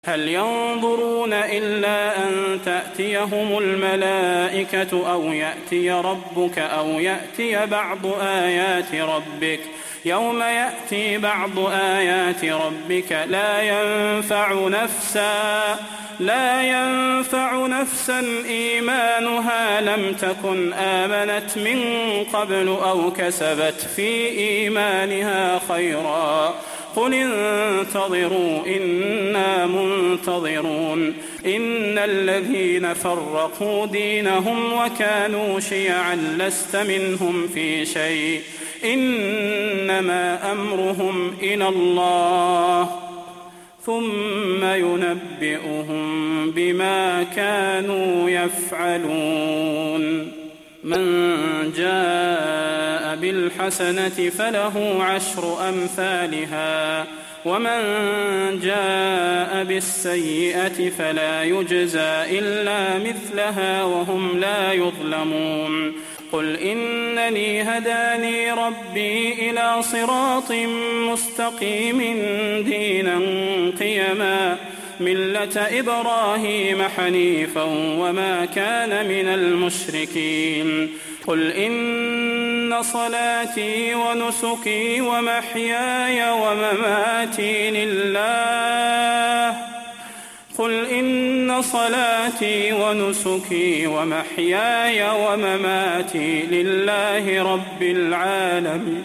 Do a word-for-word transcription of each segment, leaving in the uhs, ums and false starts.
هل ينظرون إلا أن تأتيهم الملائكة أو يأتي ربك أو يأتي بعض آيات ربك يوم يأتي بعض آيات ربك لا ينفع نفسا لا ينفع نفسا إيمانها لم تكن آمنت من قبل أو كسبت في إيمانها خيرا قل انتظروا إنا منتظرون إن الذين فرقوا دينهم وكانوا شيعا لست منهم في شيء إنما أمرهم إلى الله ثم ينبئهم بما كانوا يفعلون من جاء بالحسنة فله عشر أمثالها ومن جاء بالسيئة فلا يجزى إلا مثلها وهم لا يظلمون قل إنني هداني ربي إلى صراط مستقيم دينا قيما ملة إبراهيم حنيفا وما كان من المشركين قل إن صلاتي ونسكي ومحياي ومماتي لله قل إن صلاتي ونسكي ومحياي ومماتي لله رب العالمين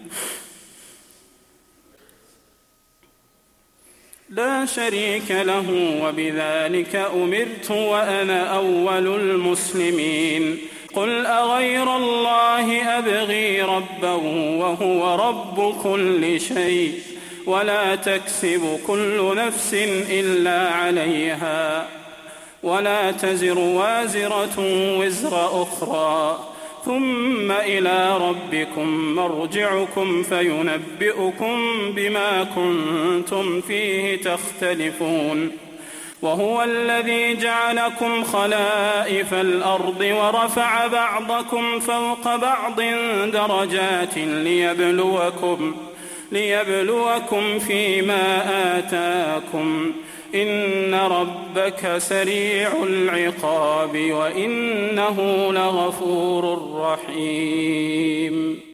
لا شريك له وبذلك أمرت وأنا أول المسلمين قل أغير الله أبغي ربا وهو رب كل شيء ولا تكسب كل نفس إلا عليها ولا تزر وازرة وزر أخرى ثم إلى ربكم مرجعكم فينبئكم بما كنتم فيه تختلفون وهو الذي جعلكم خلائف الأرض ورفع بعضكم فوق بعض درجات ليبلوكم ليبلوكم فيما آتاكم إن ربك سريع العقاب وإنه لغفور رحيم.